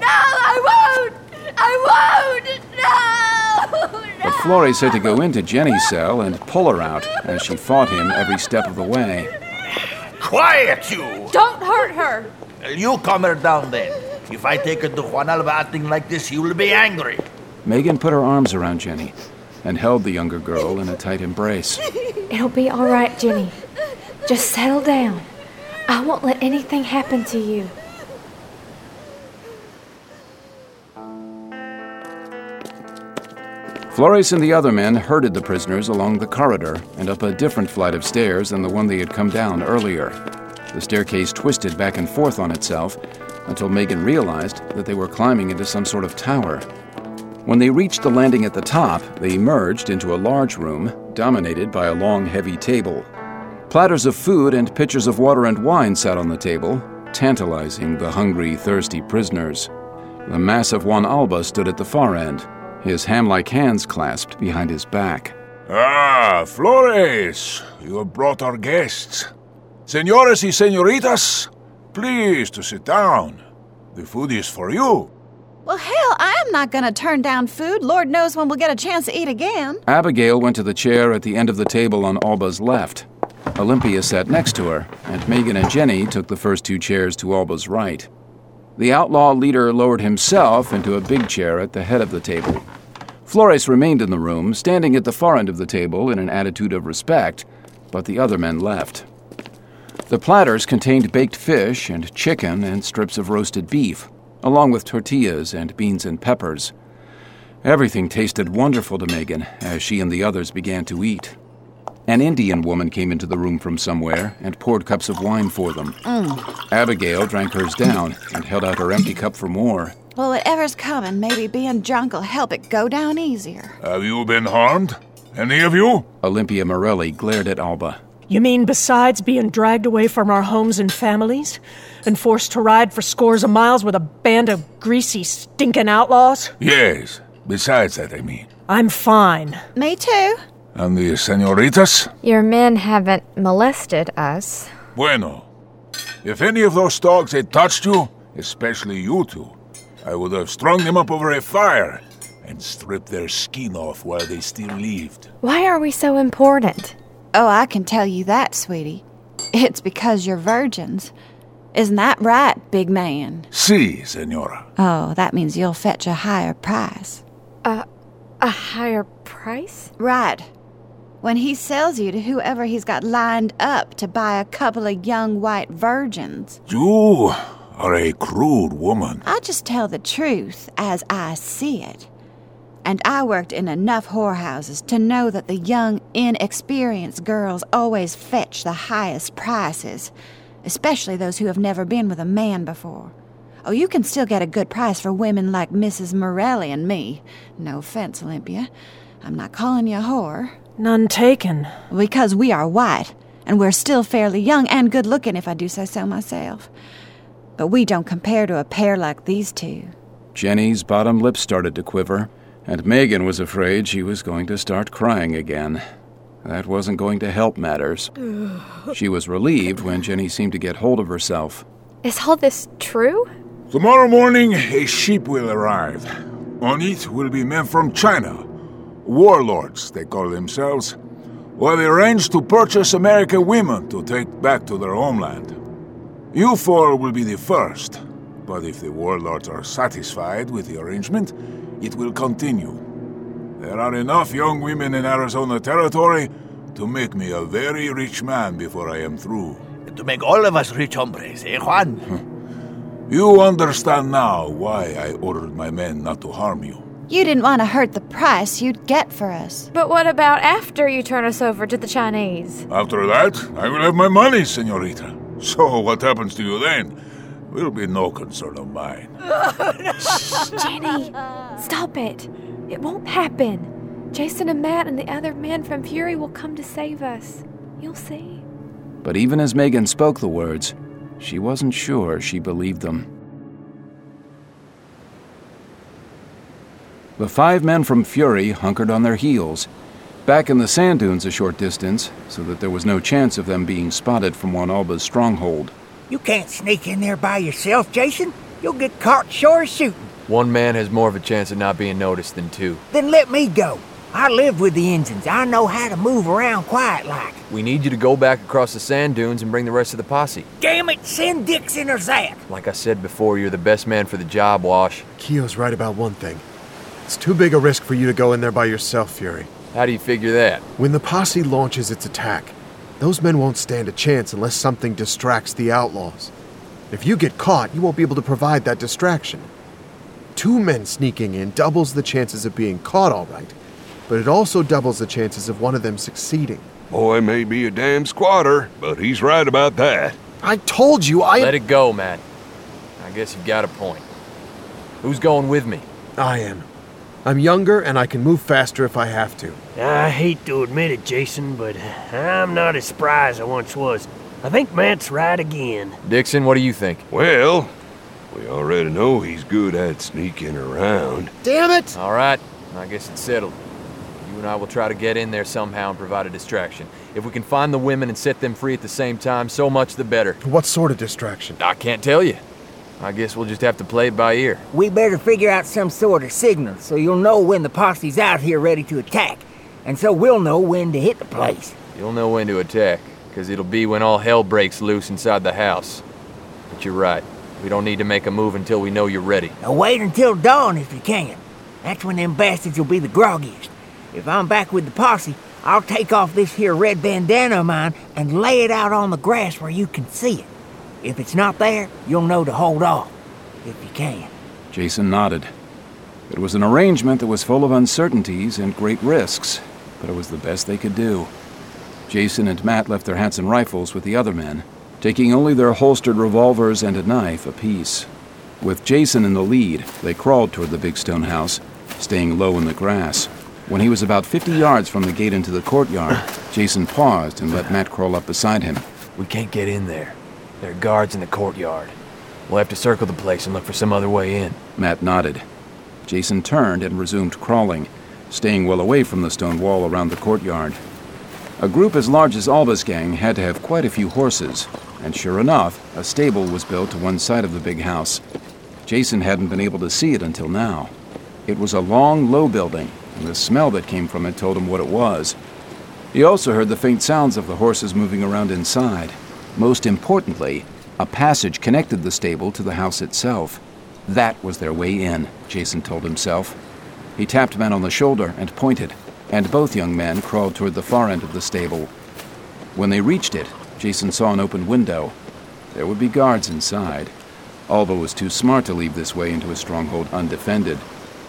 J: I won't! I won't! No!
A: But Flores had to go into Jenny's cell and pull her out as she fought him every step of the way.
K: Quiet, you!
J: Don't hurt her!
K: You calm her down then. If I take her to Juan Alba acting like this, he will be angry.
A: Megan put her arms around Jenny and held the younger girl in a tight embrace.
J: It'll be all right, Jenny. Just settle down. I won't let anything happen to you.
A: Flores and the other men herded the prisoners along the corridor and up a different flight of stairs than the one they had come down earlier. The staircase twisted back and forth on itself until Megan realized that they were climbing into some sort of tower. When they reached the landing at the top, they emerged into a large room dominated by a long, heavy table. Platters of food and pitchers of water and wine sat on the table, tantalizing the hungry, thirsty prisoners. The massive Juan Alba stood at the far end, his ham-like hands clasped behind his back.
O: Ah, Flores, you have brought our guests. Señores y señoritas, please to sit down. The food is for you.
L: Well, hell, I'm not gonna turn down food. Lord knows when we'll get a chance to eat again.
A: Abigail went to the chair at the end of the table on Alba's left. Olympia sat next to her, and Megan and Jenny took the first 2 chairs to Alba's right. The outlaw leader lowered himself into a big chair at the head of the table. Flores remained in the room, standing at the far end of the table in an attitude of respect, but the other men left. The platters contained baked fish and chicken and strips of roasted beef, along with tortillas and beans and peppers. Everything tasted wonderful to Megan as she and the others began to eat. An Indian woman came into the room from somewhere and poured cups of wine for them. Abigail drank hers down and held out her empty cup for more.
L: Well, whatever's coming, maybe being drunk will help it go down easier.
O: Have you been harmed? Any of you?
A: Olympia Morelli glared at Alba.
P: You mean besides being dragged away from our homes and families? And forced to ride for scores of miles with a band of greasy, stinking outlaws?
O: Yes, besides that, I mean.
P: I'm fine.
L: Me too.
O: And the señoritas?
J: Your men haven't molested us.
O: Bueno. If any of those dogs had touched you, especially you two, I would have strung them up over a fire and stripped their skin off while they still lived.
J: Why are we so important?
L: Oh, I can tell you that, sweetie. It's because you're virgins. Isn't that right, big man?
O: Si, señora.
L: Oh, that means you'll fetch a higher price.
J: A higher price?
L: Right. When he sells you to whoever he's got lined up to buy a couple of young white virgins.
O: You are a crude woman.
L: I just tell the truth as I see it. And I worked in enough whorehouses to know that the young, inexperienced girls always fetch the highest prices, especially those who have never been with a man before. Oh, you can still get a good price for women like Mrs. Morelli and me. No offense, Olympia. I'm not calling you a whore.
P: None taken.
L: Because we are white, and we're still fairly young and good-looking, if I do say so myself. But we don't compare to a pair like these two.
A: Jenny's bottom lip started to quiver, and Megan was afraid she was going to start crying again. That wasn't going to help matters. She was relieved when Jenny seemed to get hold of herself.
J: Is all this true?
O: Tomorrow morning, a ship will arrive. On it will be men from China. Warlords, they call themselves. Well, they arranged to purchase American women to take back to their homeland. You four will be the first, but if the warlords are satisfied with the arrangement, it will continue. There are enough young women in Arizona Territory to make me a very rich man before I am through.
K: To make all of us rich hombres, eh, Juan?
O: You understand now why I ordered my men not to harm you.
L: You didn't want to hurt the price you'd get for us.
J: But what about after you turn us over to the Chinese?
O: After that, I will have my money, senorita. So what happens to you then will be no concern of mine.
J: Shh, Jenny, stop it. It won't happen. Jason and Matt and the other men from Fury will come to save us. You'll see.
A: But even as Megan spoke the words, she wasn't sure she believed them. The 5 men from Fury hunkered on their heels, back in the sand dunes a short distance, so that there was no chance of them being spotted from Juan Alba's stronghold.
E: You can't sneak in there by yourself, Jason. You'll get caught sure as shooting.
C: One man has more of a chance of not being noticed than 2.
E: Then let me go. I lived with the Injuns. I know how to move around quiet-like.
C: We need you to go back across the sand dunes and bring the rest of the posse.
E: Damn it, send Dixon or Zat.
C: Like I said before, you're the best man for the job, Wash.
D: Keogh's right about one thing. It's too big a risk for you to go in there by yourself, Fury.
C: How do you figure that?
D: When the posse launches its attack, those men won't stand a chance unless something distracts the outlaws. If you get caught, you won't be able to provide that distraction. 2 men sneaking in doubles the chances of being caught, all right, but it also doubles the chances of one of them succeeding.
G: Boy may be a damn squatter, but he's right about that.
D: I told you I...
C: Let it go, Matt. I guess you've got a point. Who's going with me?
D: I am. I'm younger, and I can move faster if I have to.
H: I hate to admit it, Jason, but I'm not as spry as I once was. I think Matt's right again.
C: Dixon, what do you think?
G: Well, we already know he's good at sneaking around.
D: Damn it!
C: All right, I guess it's settled. You and I will try to get in there somehow and provide a distraction. If we can find the women and set them free at the same time, so much the better.
D: What sort of distraction?
C: I can't tell you. I guess we'll just have to play it by ear.
E: We better figure out some sort of signal so you'll know when the posse's out here ready to attack. And so we'll know when to hit the place.
C: You'll know when to attack, because it'll be when all hell breaks loose inside the house. But you're right. We don't need to make a move until we know you're ready.
E: Now wait until dawn if you can. That's when them bastards will be the groggiest. If I'm back with the posse, I'll take off this here red bandana of mine and lay it out on the grass where you can see it. If it's not there, you'll know to hold off, if you can.
A: Jason nodded. It was an arrangement that was full of uncertainties and great risks, but it was the best they could do. Jason and Matt left their hats and rifles with the other men, taking only their holstered revolvers and a knife apiece. With Jason in the lead, they crawled toward the big stone house, staying low in the grass. When he was about 50 yards from the gate into the courtyard, Jason paused and let Matt crawl up beside him.
C: We can't get in there. There are guards in the courtyard. We'll have to circle the place and look for some other way in.
A: Matt nodded. Jason turned and resumed crawling, staying well away from the stone wall around the courtyard. A group as large as Alba's gang had to have quite a few horses, and sure enough, a stable was built to one side of the big house. Jason hadn't been able to see it until now. It was a long, low building, and the smell that came from it told him what it was. He also heard the faint sounds of the horses moving around inside. Most importantly, a passage connected the stable to the house itself. That was their way in, Jason told himself. He tapped Matt on the shoulder and pointed, and both young men crawled toward the far end of the stable. When they reached it, Jason saw an open window. There would be guards inside. Alba was too smart to leave this way into his stronghold undefended.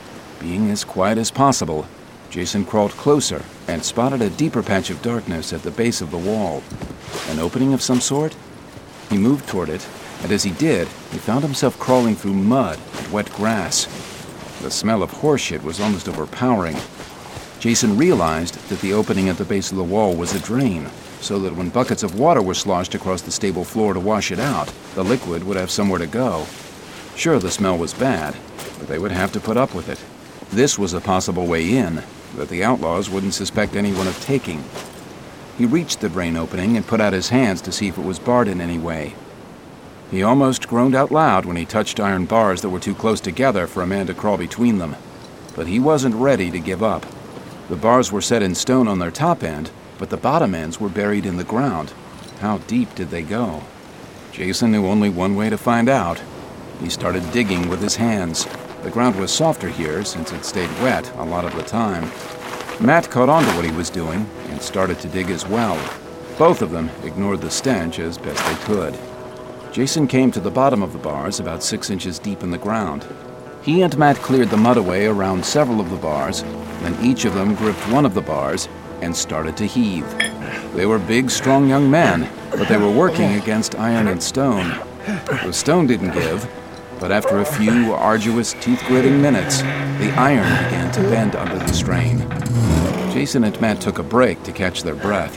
A: Being as quiet as possible, Jason crawled closer and spotted a deeper patch of darkness at the base of the wall. An opening of some sort? He moved toward it, and as he did, he found himself crawling through mud and wet grass. The smell of horse shit was almost overpowering. Jason realized that the opening at the base of the wall was a drain, so that when buckets of water were sloshed across the stable floor to wash it out, the liquid would have somewhere to go. Sure, the smell was bad, but they would have to put up with it. This was a possible way in, that the outlaws wouldn't suspect anyone of taking. He reached the drain opening and put out his hands to see if it was barred in any way. He almost groaned out loud when he touched iron bars that were too close together for a man to crawl between them. But he wasn't ready to give up. The bars were set in stone on their top end, but the bottom ends were buried in the ground. How deep did they go? Jason knew only one way to find out. He started digging with his hands. The ground was softer here since it stayed wet a lot of the time. Matt caught on to what he was doing and started to dig as well. Both of them ignored the stench as best they could. Jason came to the bottom of the bars about 6 inches deep in the ground. He and Matt cleared the mud away around several of the bars, then each of them gripped one of the bars and started to heave. They were big, strong young men, but they were working against iron and stone. The stone didn't give, but after a few arduous, teeth-gritting minutes, the iron began to bend under the strain. Jason and Matt took a break to catch their breath,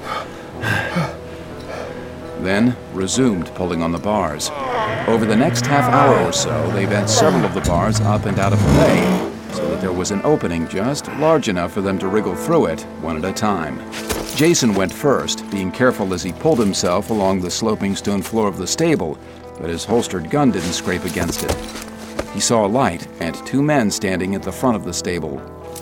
A: then resumed pulling on the bars. Over the next half hour or so, they bent several of the bars up and out of the way, so that there was an opening just large enough for them to wriggle through it, one at a time. Jason went first, being careful as he pulled himself along the sloping stone floor of the stable, but his holstered gun didn't scrape against it. He saw a light and 2 men standing at the front of the stable.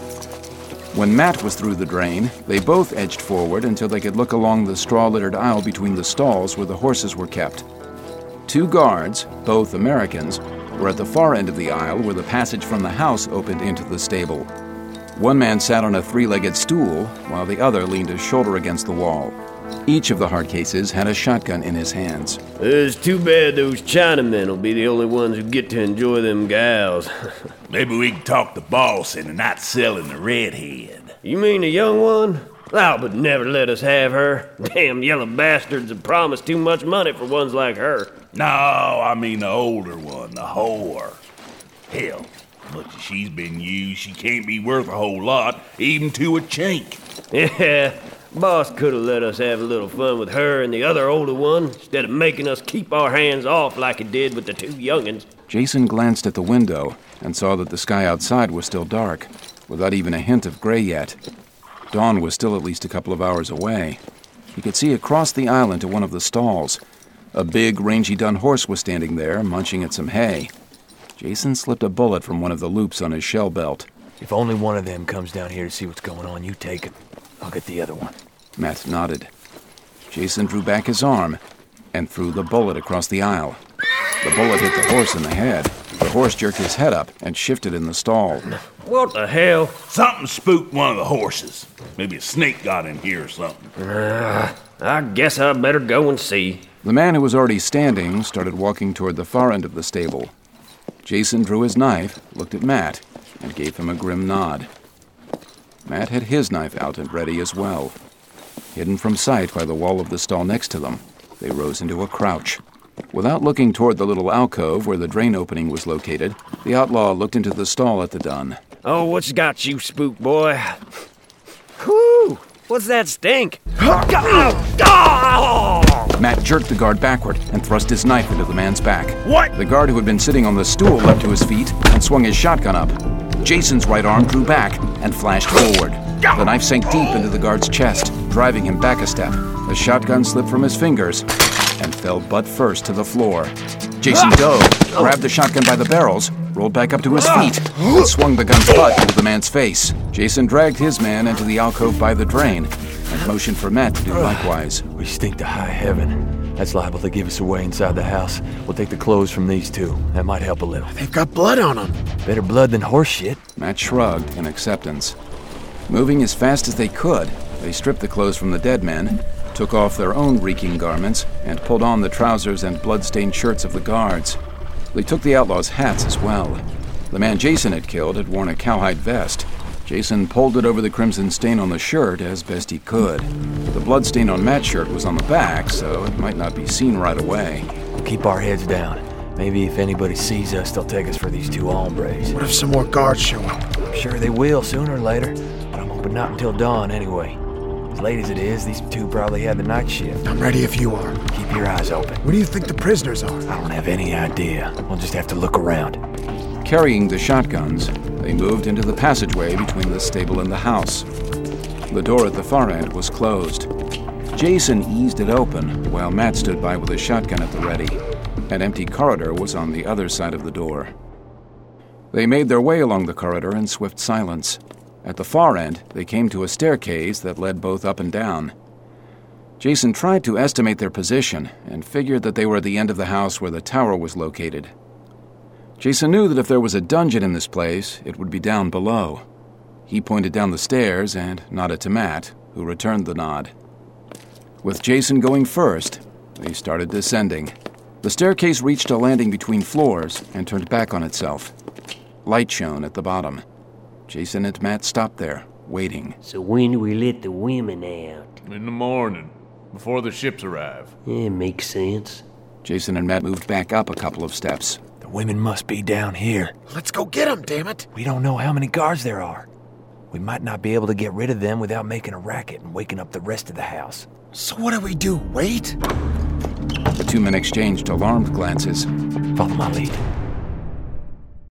A: When Matt was through the drain, they both edged forward until they could look along the straw-littered aisle between the stalls where the horses were kept. 2 guards, both Americans, were at the far end of the aisle where the passage from the house opened into the stable. One man sat on a 3-legged stool, while the other leaned his shoulder against the wall. Each of the hard cases had a shotgun in his hands.
Q: It's too bad those Chinamen will be the only ones who get to enjoy them gals.
R: Maybe we can talk the boss into not selling the redhead.
Q: You mean the young one? Albert never let us have her. Damn yellow bastards have promised too much money for ones like her.
R: No, I mean the older one, the whore. Hell, much as she's been used, she can't be worth a whole lot, even to a chink.
Q: Yeah, boss could have let us have a little fun with her and the other older one, instead of making us keep our hands off like he did with the 2 young'uns.
A: Jason glanced at the window and saw that the sky outside was still dark, without even a hint of gray yet. Dawn was still at least a couple of hours away. He could see across the aisle into one of the stalls. A big, rangy dun horse was standing there, munching at some hay. Jason slipped a bullet from one of the loops on his shell belt.
F: If only one of them comes down here to see what's going on, you take it. I'll get the other one.
A: Matt nodded. Jason drew back his arm and threw the bullet across the aisle. The bullet hit the horse in the head. The horse jerked his head up and shifted in the stall.
Q: What the hell?
R: Something spooked one of the horses. Maybe a snake got in here or something.
Q: I guess I better go and see.
A: The man who was already standing started walking toward the far end of the stable. Jason drew his knife, looked at Matt, and gave him a grim nod. Matt had his knife out and ready as well. Hidden from sight by the wall of the stall next to them, they rose into a crouch. Without looking toward the little alcove where the drain opening was located, the outlaw looked into the stall at the dun.
Q: Oh, what's got you, spook boy? Whew! What's that stink?
A: Matt jerked the guard backward and thrust his knife into the man's back.
R: What?
A: The guard who had been sitting on the stool leapt to his feet and swung his shotgun up. Jason's right arm drew back and flashed forward. The knife sank deep into the guard's chest, driving him back a step. The shotgun slipped from his fingers and fell butt first to the floor. Jason dove, grabbed the shotgun by the barrels, rolled back up to his feet, and swung the gun's butt into the man's face. Jason dragged his man into the alcove by the drain and motioned for Matt to do likewise.
F: We stink to high heaven. That's liable to give us away inside the house. We'll take the clothes from these 2. That might help a little.
D: They've got blood on them.
F: Better blood than horse shit.
A: Matt shrugged in acceptance. Moving as fast as they could, they stripped the clothes from the dead men, took off their own reeking garments, and pulled on the trousers and blood-stained shirts of the guards. They took the outlaws' hats as well. The man Jason had killed had worn a cowhide vest. Jason pulled it over the crimson stain on the shirt as best he could. The blood stain on Matt's shirt was on the back, so it might not be seen right away.
F: We'll keep our heads down. Maybe if anybody sees us, they'll take us for these 2 hombres.
D: What if some more guards show up?
F: I'm sure they will sooner or later, but I'm gonna
S: but not until dawn anyway. As late as it is, these two probably had the night shift.
D: I'm ready if you are.
S: Keep your eyes open.
D: Where do you think the prisoners are?
S: I don't have any idea. We'll just have to look around.
A: Carrying the shotguns, they moved into the passageway between the stable and the house. The door at the far end was closed. Jason eased it open while Matt stood by with a shotgun at the ready. An empty corridor was on the other side of the door. They made their way along the corridor in swift silence. At the far end, they came to a staircase that led both up and down. Jason tried to estimate their position and figured that they were at the end of the house where the tower was located. Jason knew that if there was a dungeon in this place, it would be down below. He pointed down the stairs and nodded to Matt, who returned the nod. With Jason going first, they started descending. The staircase reached a landing between floors and turned back on itself. Light shone at the bottom. Jason and Matt stopped there, waiting.
Q: So when do we let the women out?
C: In the morning, before the ships arrive.
Q: Yeah, makes sense.
A: Jason and Matt moved back up a couple of steps.
S: The women must be down here.
D: Let's go get them, damn it!
S: We don't know how many guards there are. We might not be able to get rid of them without making a racket and waking up the rest of the house.
D: So what do we do, wait?
A: The two men exchanged alarmed glances.
S: Follow my lead.